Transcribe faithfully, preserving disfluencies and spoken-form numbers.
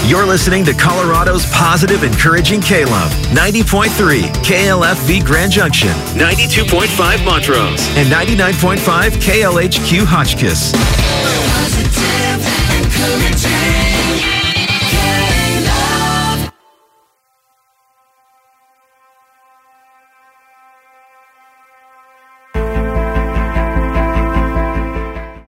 You're listening to Colorado's positive, encouraging K-Love. ninety point three K L F V Grand Junction, ninety-two point five Montrose, and ninety-nine point five K L H Q Hotchkiss.